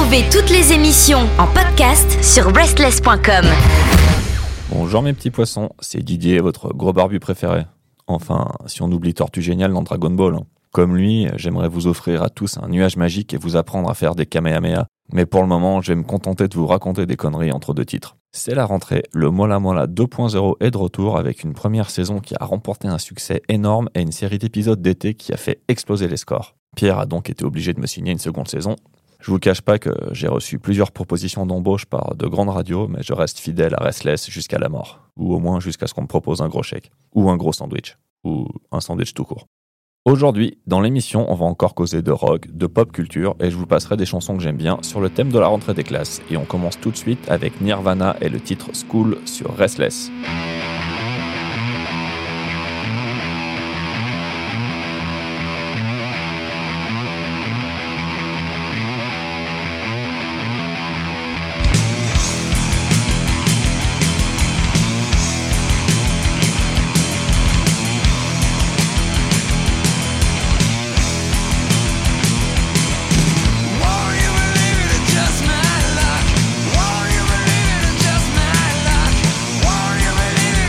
Retrouvez toutes les émissions en podcast sur restless.com. Bonjour mes petits poissons, c'est Didier, votre gros barbu préféré. Enfin, si on oublie Tortue Géniale dans Dragon Ball. Comme lui, j'aimerais vous offrir à tous un nuage magique et vous apprendre à faire des Kamehameha. Mais pour le moment, je vais me contenter de vous raconter des conneries entre deux titres. C'est la rentrée, le Mola Mola 2.0 est de retour avec une première saison qui a remporté un succès énorme et une série d'épisodes d'été qui a fait exploser les scores. Pierre a donc été obligé de me signer une seconde saison. Je vous cache pas que j'ai reçu plusieurs propositions d'embauche par de grandes radios, mais je reste fidèle à Restless jusqu'à la mort. Ou au moins jusqu'à ce qu'on me propose un gros chèque. Ou un gros sandwich. Ou un sandwich tout court. Aujourd'hui, dans l'émission, on va encore causer de rock, de pop culture, et je vous passerai des chansons que j'aime bien sur le thème de la rentrée des classes. Et on commence tout de suite avec Nirvana et le titre School sur Restless. Won't you believe it, it's just my luck. Won't you believe it?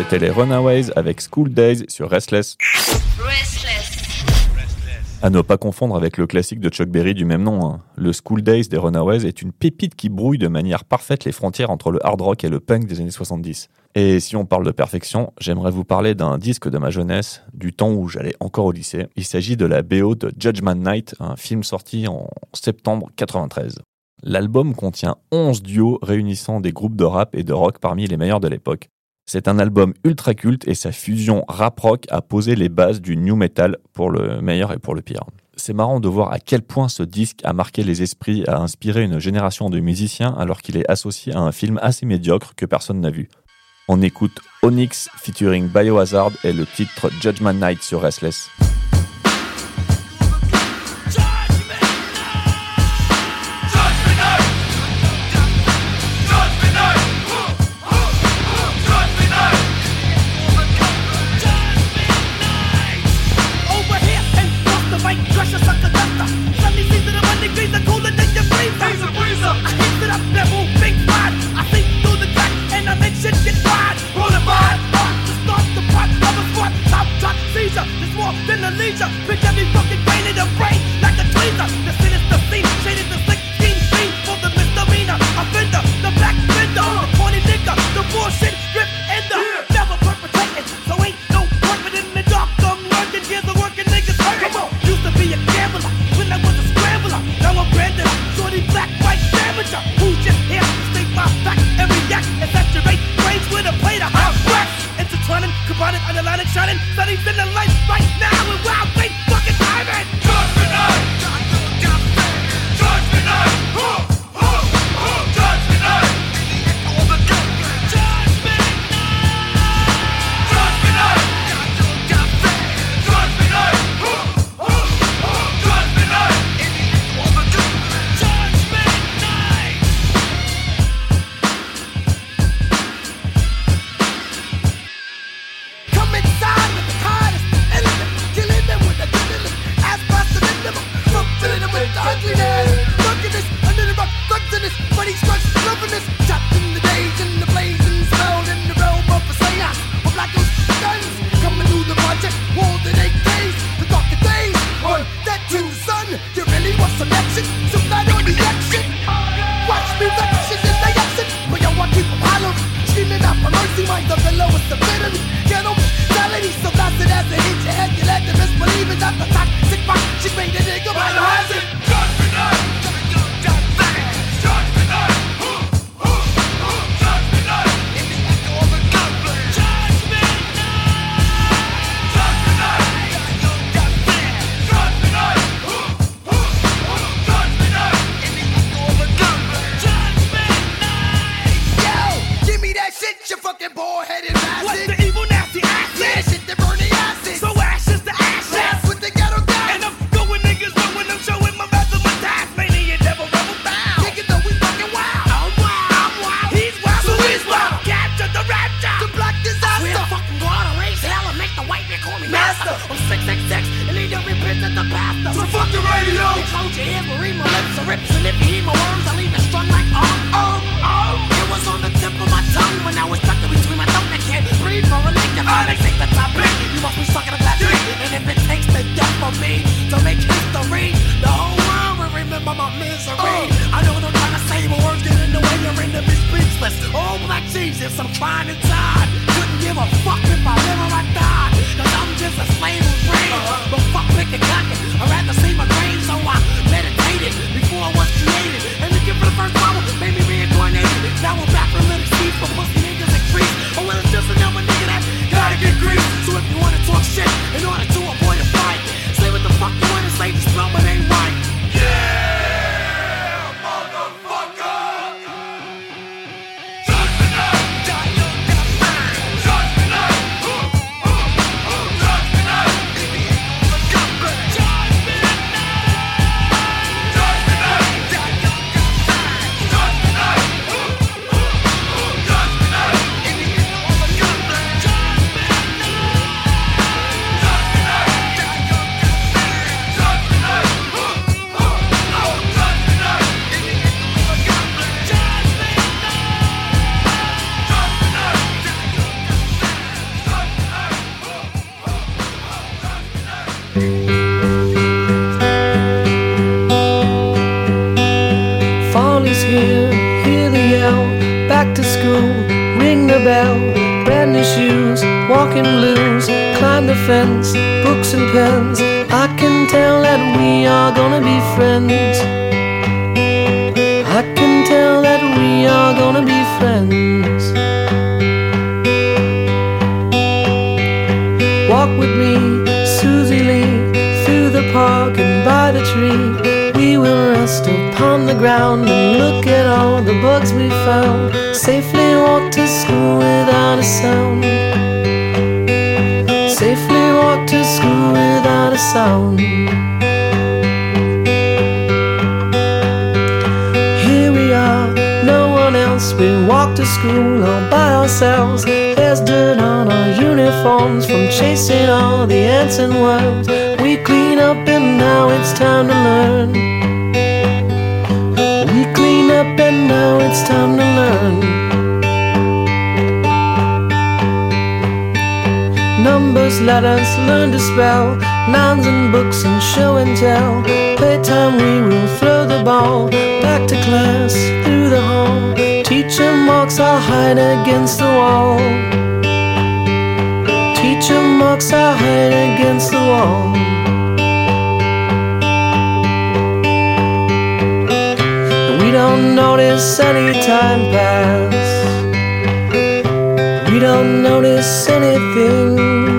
C'était les Runaways avec School Days sur Restless. À ne pas confondre avec le classique de Chuck Berry du même nom. Le School Days des Runaways est une pépite qui brouille de manière parfaite les frontières entre le hard rock et le punk des années 70. Et si on parle de perfection, j'aimerais vous parler d'un disque de ma jeunesse, du temps où j'allais encore au lycée. Il s'agit de la BO de Judgment Night, un film sorti en septembre 93. L'album contient 11 duos réunissant des groupes de rap et de rock parmi les meilleurs de l'époque. C'est un album ultra culte et sa fusion rap-rock a posé les bases du new metal pour le meilleur et pour le pire. C'est marrant de voir à quel point ce disque a marqué les esprits, a inspiré une génération de musiciens alors qu'il est associé à un film assez médiocre que personne n'a vu. On écoute Onyx featuring Biohazard et le titre Judgment Night sur Restless. Bitch, every fucking brain in the brain like a tweezer. The sinister scene, shaded the slick scheme, fiend for the misdemeanor offender, the black vendor, the corny nigga, the bullshit grip ender. Never perpetrating, so ain't no purpose in the dark. I'm lurking, here's a working niggas hurting. Used to be a gambler when I was a scrambler. Now I'm branded, shorty black white damager. Who's just here to state my fact and react and saturate brains with a plate of hot wax. Intertwining, combining, underlining, shining, studies in the light right now. And wow, great fucking timing! Judgment Night! Judgment Night! Judgment Night! Judgment Night! Judgment Night! Judgment Night! Judgment Night! Judgment Night! Come inside with the hardest element, killing them with the diddling, ass busting them, from filling them with the ugliness. Drunkenness, under the rock, thugs in this, money struts, loving this, chopped in the days, in the blazing, smelled in the realm of a seance. Of black those guns, coming through the project, walled in 8 days, the darker days, on that to the sun. You really want some action, some night on the action. Watch me action in the action, but yo, I keep them hollering, screaming out for mercy, mind of the lowest epitome. Get on mentality, so that's it as it hits your head, you let them misbelieve it, that's the toxic rock, she made a nigga biohazard. Judgment Night! Judgment Night! Judgment Night! In the echo of a gunplay. Judgment Night! Judgment Night! Judgment Night! Judgment Night! In the echo of a gunplay. Judgment Night! Yo, give me that shit, you fucking bald-headed bastard. What's the evil nasty acid? Yeah, shit that burn the acid. So ashes to ashes. That's what they got on gas. And I'm going niggas knowing I'm showing my mathematics. Mania devil rebel bound. Nigga know we fucking wild. I'm wild. I'm wild. He's wild. So he's wild. Capture the rapture. The black disaster. We're fucking God to raise hell and make the white man call me master. I'm 666 and need to repent to the pastor. So fuck the radio. You close your ears, but read my lips or rips. And if you hear my words, I'll leave it strung like It was on the tip of my tongue when I was stuck in between my thumb. I can't breathe for a lick. They take the topic. You must be stuck in a glass ring. And if it takes the death for me to make history, the whole world will remember my misery. I know what I'm trying to say, but words get in the way. You're in the be speechless. Oh, black Jesus, I'm crying inside. Couldn't give a fuck if I live or I died. Cause I'm just a slave who's brave. But fuck picking cotton. I'd rather see my grave, so I meditated before I was created. And looking for the first Bible made me reincarnated. Now we're back from little Steve for pussy niggas and creeps. Oh, well, it's just another nigga that gotta get greased. So if you wanna talk shit in order to avoid a fight, say what the fuck you wanna say, just know it ain't right. Yeah, motherfucker! Judgment Night! Judgment Night! Judgment Night! Judgment Night! Judgment Night! is here, hear the yell, back to school, ring the bell, brand new shoes, walking blues, climb the fence, books and pens, I can tell that we are gonna be friends. I can tell that we are gonna be friends. Walk with me, Susie Lee, through the park and by the tree. We will rest upon the ground and look at all the bugs we found. Safely walk to school without a sound. Safely walk to school without a sound. Here we are, no one else. We walk to school all by ourselves. There's dirt on our uniforms from chasing all the ants and worms. We clean up and now it's time to learn. We clean up and now it's time to learn. Numbers, letters, learn to spell, nouns and books and show and tell. Playtime we will throw the ball, back to class, through the hall. Teacher marks our height against the wall. Teacher marks our height against the wall. We don't notice any time pass. We don't notice anything.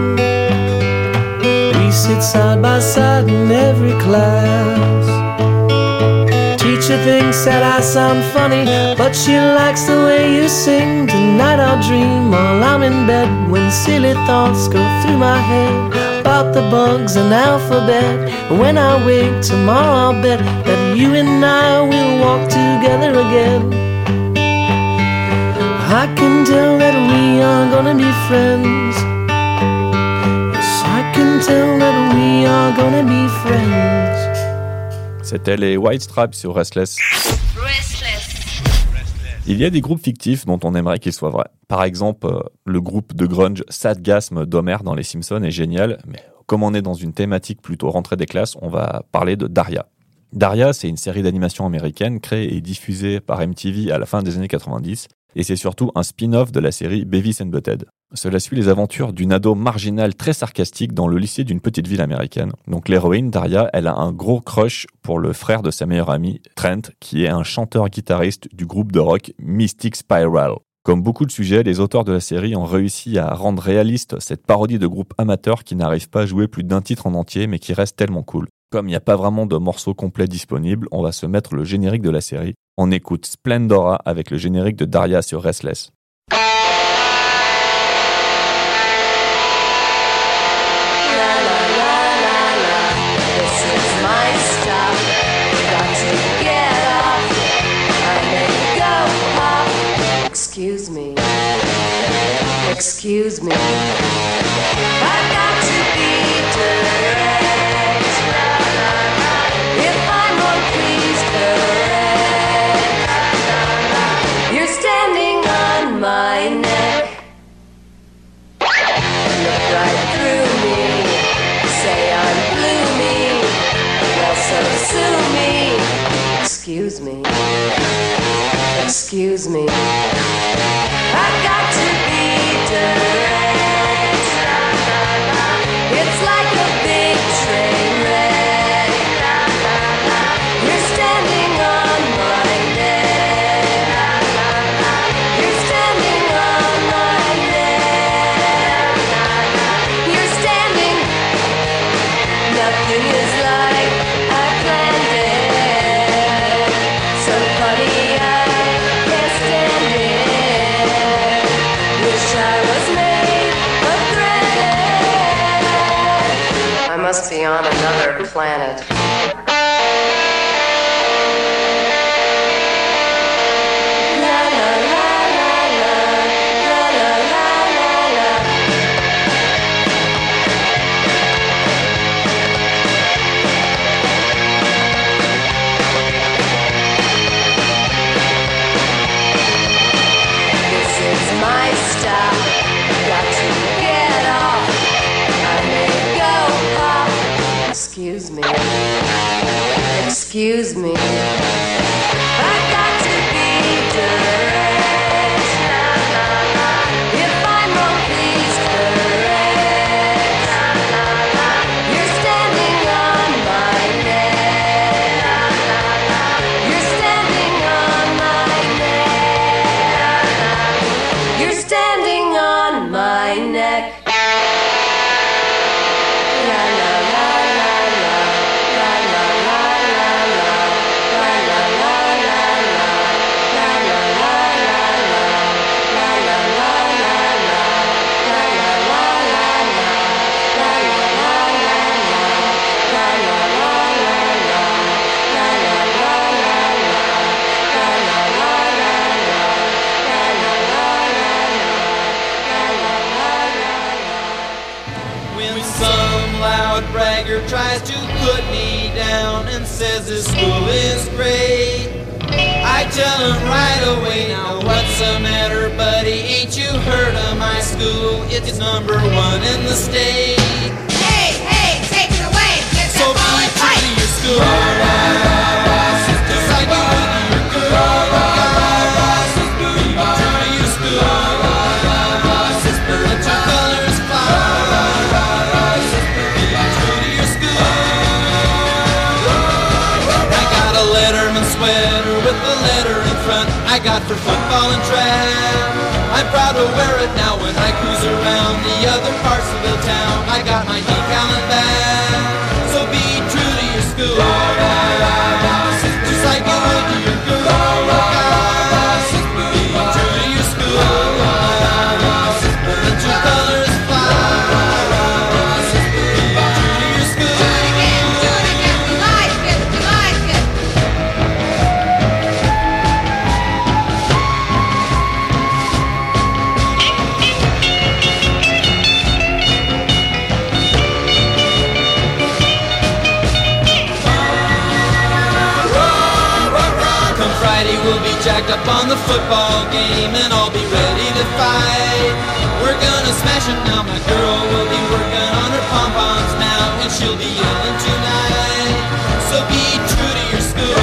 We sit side by side in every class. Teacher thinks that I sound funny, but she likes the way you sing. Tonight I'll dream while I'm in bed, when silly thoughts go through my head about the bugs and alphabet. And when I wake tomorrow, I'll bet that you and I will walk together again. I can tell that we are gonna be friends. Yes, I can tell that we are gonna be friends. C'était les White Stripes sur Restless. Il y a des groupes fictifs dont on aimerait qu'ils soient vrais. Par exemple, le groupe de grunge Sadgasm d'Homer dans Les Simpsons est génial, mais comme on est dans une thématique plutôt rentrée des classes, on va parler de Daria. Daria, c'est une série d'animation américaine créée et diffusée par MTV à la fin des années 90, et c'est surtout un spin-off de la série Beavis and Butthead. Cela suit les aventures d'une ado marginale très sarcastique dans le lycée d'une petite ville américaine. Donc l'héroïne, Daria, elle a un gros crush pour le frère de sa meilleure amie, Trent, qui est un chanteur-guitariste du groupe de rock Mystic Spiral. Comme beaucoup de sujets, les auteurs de la série ont réussi à rendre réaliste cette parodie de groupe amateur qui n'arrive pas à jouer plus d'un titre en entier, mais qui reste tellement cool. Comme il n'y a pas vraiment de morceaux complets disponibles, on va se mettre le générique de la série. On écoute Splendora avec le générique de Daria sur Restless. Excuse me, excuse me, I've got to be direct. If I'm on, please correct. You're standing on my neck. Look right through me, say I'm gloomy, well so sue me. Excuse me, excuse me, I've got to be direct. It's like a big train wreck. You're standing on my neck. You're standing on my neck. You're standing. Nothing is like I planned it. So funny I can't stand it. Wish I was made of thread. I must be on another planet. La la la la la, la la la la la. This is my stop. Got to get off. I may go off. Excuse me. Excuse me. I got to tries to put me down and says this school is great. I tell him right away, now what's the matter, buddy? Ain't you heard of my school? It's number 1 in the state. Hey, hey, take it away. Get So that ball be and true fight. to your school. Just like you would to your girl. Be true to your school. Let your colors fly. Be true to your school. I got a Letterman sweater with the letter in front. I got for football and track. I'm proud to wear it now when I cruise around the other parts of the town. I got my decal and bag. So be true to your school. Just like you would to your girl. Be true to your school. Let your colors fly. Be true to your school. Do it again, we like it, we like it. Come Friday we'll be jacked up on the football game and I'll be ready to fight. We're gonna smash it now, my girl will be working on her pom-poms now and she'll be yelling tonight. So be true to your school.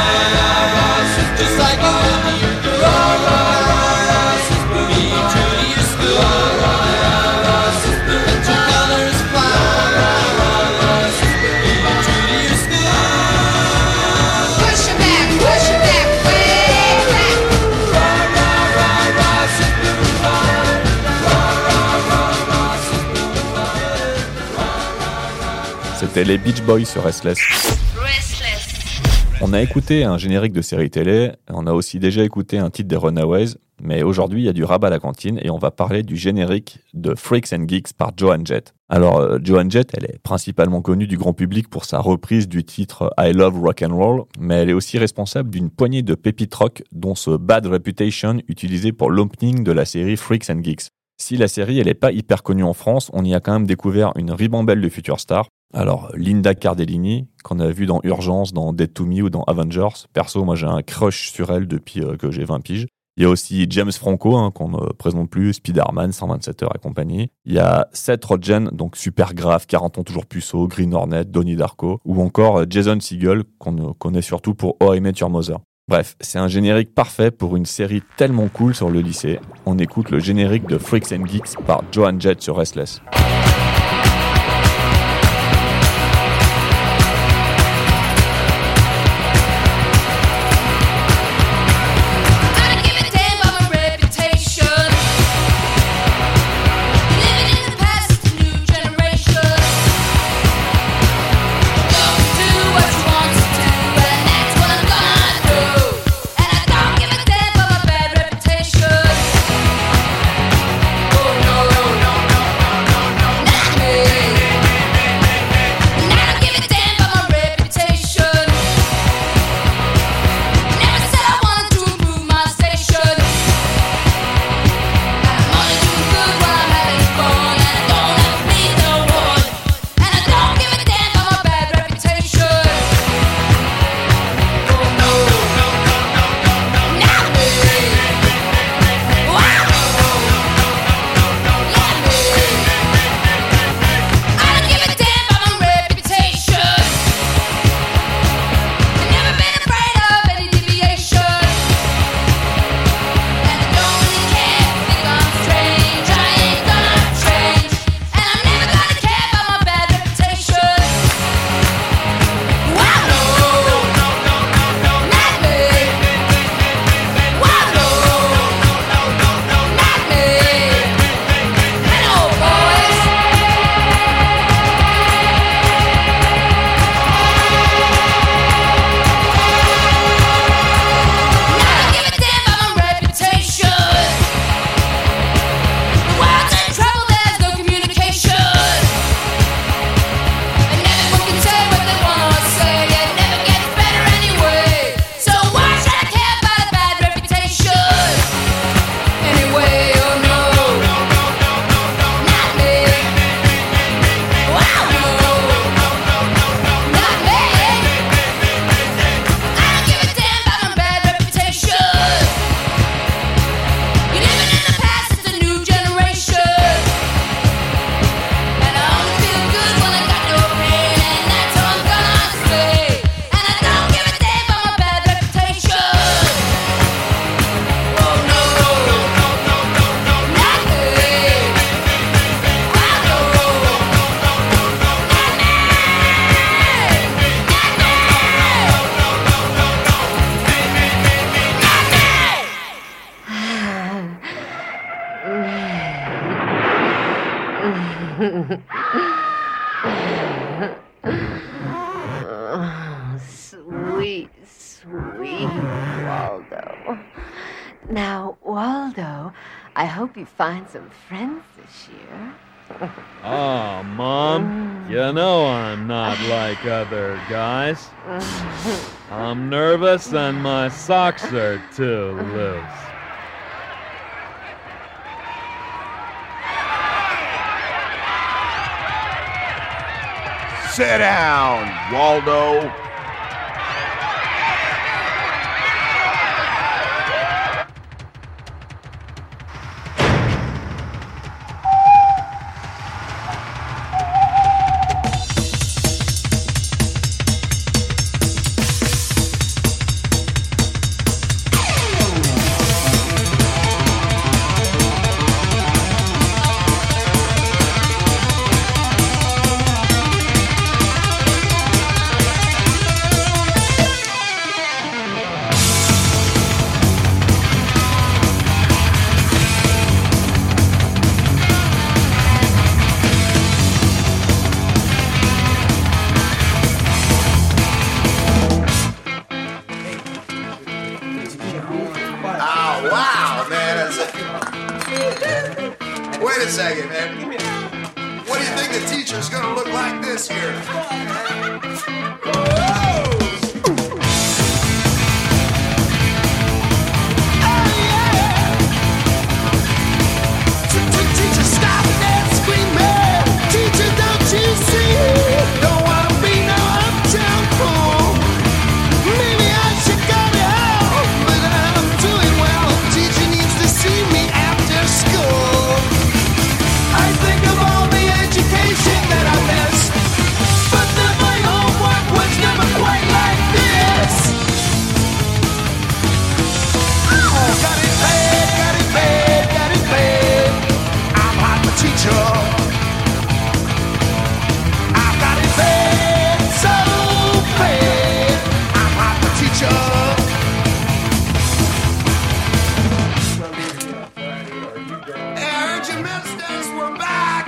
Just like you would to your girl. Be true to your school. Let your colors fly. Be true to your school. Push it back, way back. C'était les Beach Boys sur Restless. Restless. On a écouté un générique de série télé, on a aussi déjà écouté un titre des Runaways, mais aujourd'hui il y a du rap à la cantine et on va parler du générique de Freaks and Geeks par Joan Jett. Alors Joan Jett, elle est principalement connue du grand public pour sa reprise du titre I Love Rock and Roll, mais elle est aussi responsable d'une poignée de pépites rock, dont ce Bad Reputation utilisé pour l'opening de la série Freaks and Geeks. Si la série elle est pas hyper connue en France, on y a quand même découvert une ribambelle de futures stars. Alors, Linda Cardellini, qu'on a vu dans Urgence, dans Dead to Me ou dans Avengers. Perso, moi, j'ai un crush sur elle depuis que j'ai 20 piges. Il y a aussi James Franco, qu'on ne présente plus, Spider-Man, 127 heures et compagnie. Il y a Seth Rogen, donc super grave, 40 ans toujours puceau, Green Hornet, Donnie Darko. Ou encore Jason Segel, qu'on connaît surtout pour How I Met Your Mother. Bref, c'est un générique parfait pour une série tellement cool sur le lycée. On écoute le générique de Freaks and Geeks par Joan Jett sur Restless. Gotta give it damn of a reputation. Living in the past, the new generation. Don't do what you want to do, and that's what I'm gonna do. And I don't give a damn of a bad reputation. Oh no, no, no, no, no, no, no. Sweet, sweet Waldo. Now, Waldo, I hope you find some friends this year. Oh, Mom, you know I'm not like other guys. I'm nervous and my socks are too loose. Sit down, Waldo. Oh, wow, man. Wait a second, man. What do you think the teacher's gonna look like this year? Teacher, stop that screaming. Teacher, don't you see? Don't wanna be no uptown fool. Maybe I should go to hell, but I'm doing well. Teacher needs to see me after school. I think of all the education that I missed, but then my homework was never quite like this. Oh, got it bad, got it bad, got it bad. I'm hot for teacher. I've got it bad, so bad. I'm hot for teacher. Hey, I heard your ministers were back.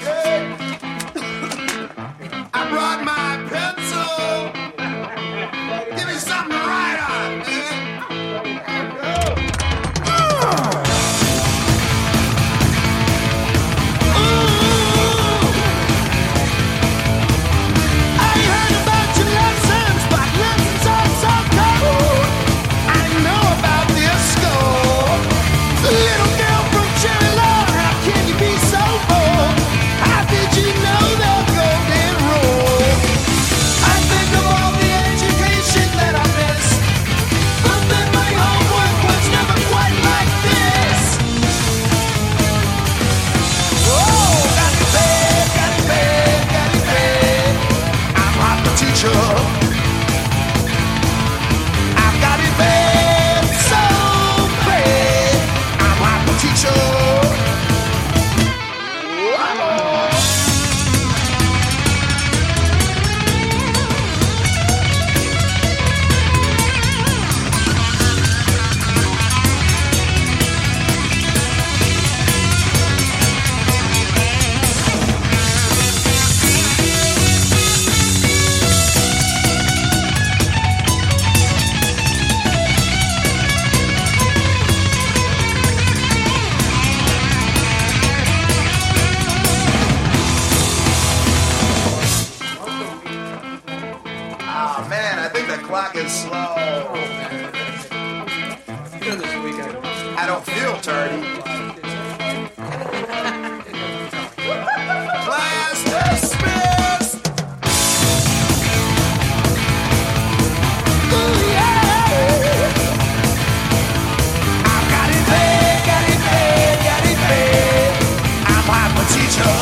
I brought my pencil. Give me something to write on, man. I heard about your lessons, but lessons are so cold. I know about this school. Little girl from Cherry Lawn, how can you be so bold? How did you know the golden rule? I think of all the education that I missed, but then my homework was never quite like this. Oh, got it bad, got it bad, got it bad. I'm hot for teacher. I've got it bad, so bad. I'm hot for teacher. Oh man, I think the clock is slow. I don't feel dirty. Class dismissed. Ooh, yeah. I've got it bad, got it bad, got it bad. I'm hot for teacher.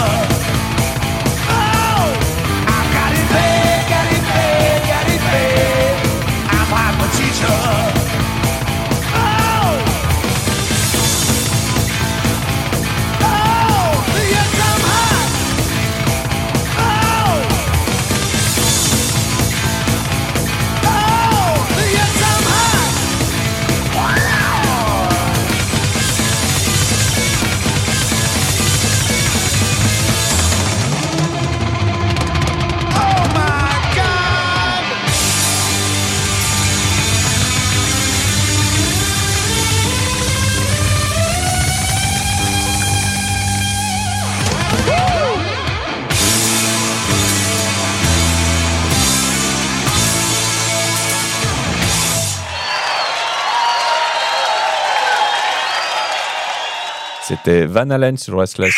Oh, I've got it bad, got it bad, got it bad. I'm hot for teacher. Oh, yes, I'm hot. Oh, yes, I'm hot. Wow. C'était Van Halen sur Restless.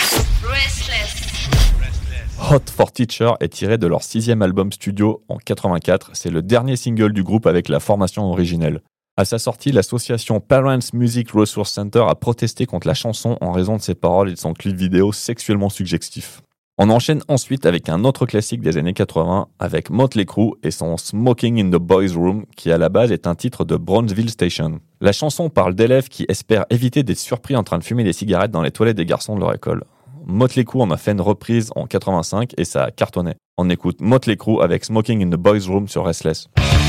Hot for Teacher est tiré de leur 6e album studio en 84. C'est le dernier single du groupe avec la formation originelle. À sa sortie, l'association Parents Music Resource Center a protesté contre la chanson en raison de ses paroles et de son clip vidéo sexuellement suggestif. On enchaîne ensuite avec un autre classique des années 80 avec Motley Crue et son Smoking in the Boys Room qui à la base est un titre de Brownsville Station. La chanson parle d'élèves qui espèrent éviter d'être surpris en train de fumer des cigarettes dans les toilettes des garçons de leur école. Motley Crue en a fait une reprise en 85 et ça a cartonné. On écoute Motley Crue avec Smoking in the Boys Room sur Restless.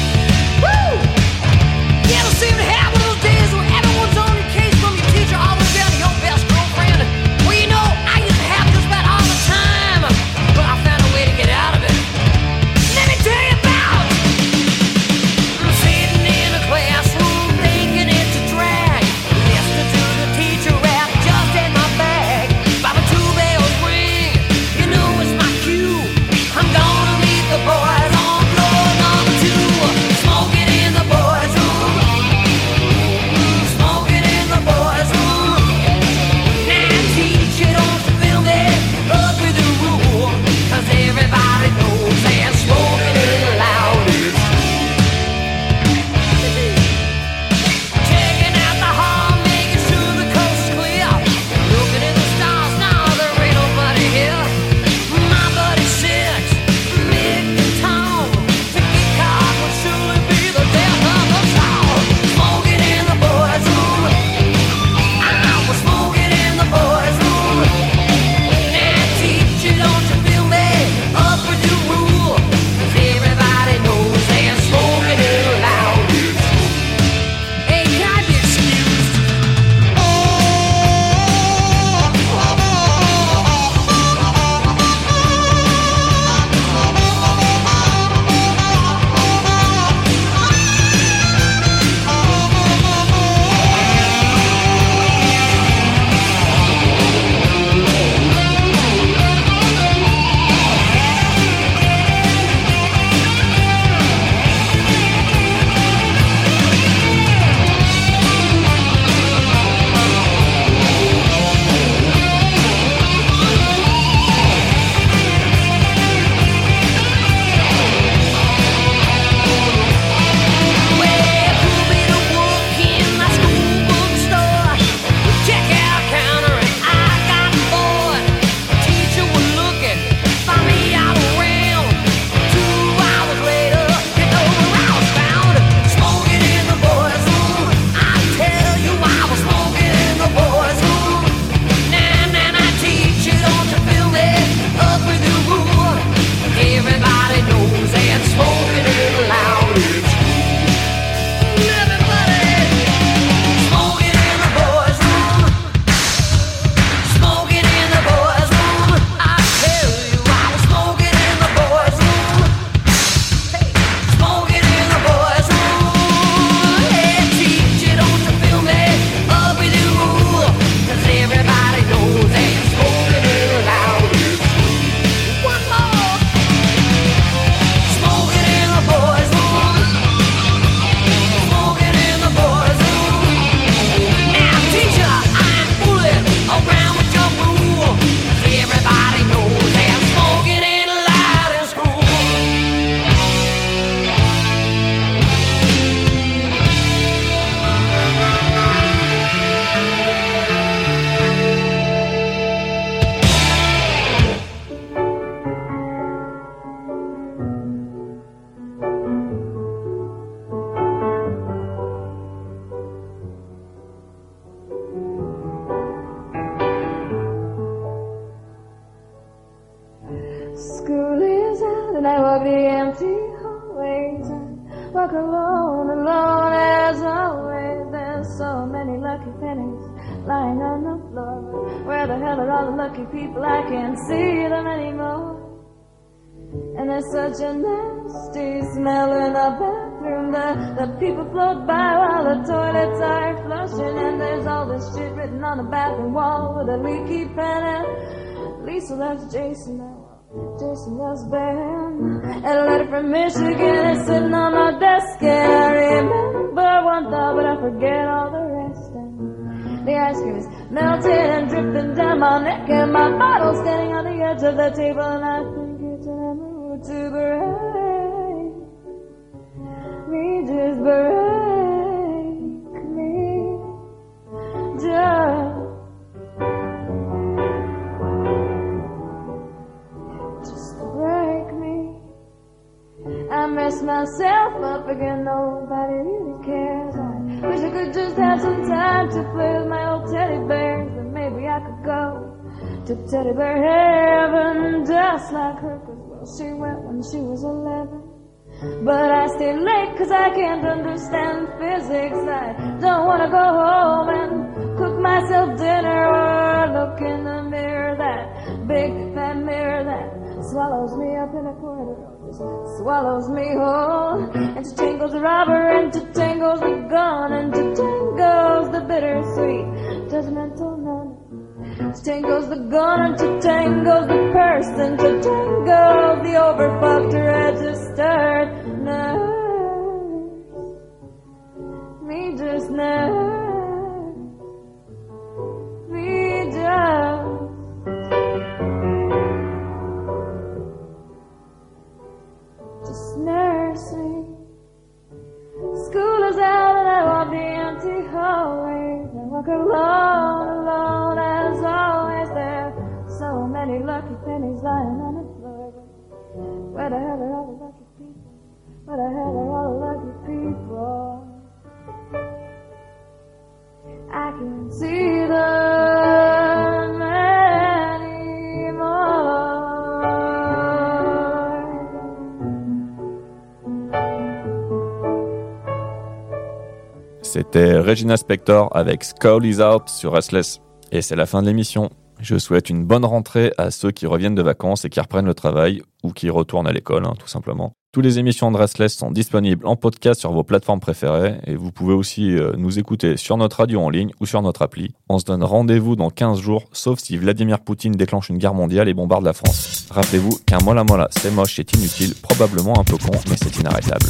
School is out and I walk the empty hallways and walk alone, alone as always. There's so many lucky pennies lying on the floor. Where the hell are all the lucky people? I can't see them anymore. And there's such a nasty smell in the bathroom. The people float by while the toilets are flushing. And there's all this shit written on the bathroom wall with a leaky pen. And Lisa loves Jason now. Jason loves Ben. And a letter from Michigan is sitting on my desk. And I remember one thought, but I forget all the rest. And the ice cream is melting and dripping down my neck, and my bottle's standing on the edge of the table, and I think it's in a mood to break me, just break me, just break me. I mess myself up again, nobody really cares. I wish I could just have some time to play with my old teddy bears, and maybe I could go to teddy bear heaven just like her, 'cause well, she went when she was 11. But I stay late 'cause I can't understand physics. I don't wanna go home and cook myself dinner or look in the mirror, that big fat mirror that swallows me up in a corner, just swallows me whole. And to tangles the robber, and to tangles the gun, and to tangles the bittersweet judgmental nun. To tangles the gun, and to tangles the purse, and to tangles the overfucked registered nurse. Me just nurse. Me just. Just nurse me. School is out and I walk the empty hallways and walk alone, alone as always. There are so many lucky pennies lying on the floor. Where the hell are all the lucky people? Where the hell are all the lucky people? I can see them anymore. C'était Regina Spektor avec Skull is Out sur Restless. Et c'est la fin de l'émission. Je souhaite une bonne rentrée à ceux qui reviennent de vacances et qui reprennent le travail ou qui retournent à l'école, tout simplement. Toutes les émissions de Restless sont disponibles en podcast sur vos plateformes préférées et vous pouvez aussi nous écouter sur notre radio en ligne ou sur notre appli. On se donne rendez-vous dans 15 jours, sauf si Vladimir Poutine déclenche une guerre mondiale et bombarde la France. Rappelez-vous qu'un mola mola, c'est moche, c'est inutile, probablement un peu con, mais c'est inarrêtable.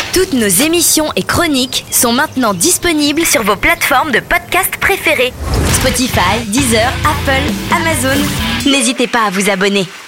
Toutes nos émissions et chroniques sont maintenant disponibles sur vos plateformes de podcast préférées. Spotify, Deezer, Apple, Amazon. N'hésitez pas à vous abonner.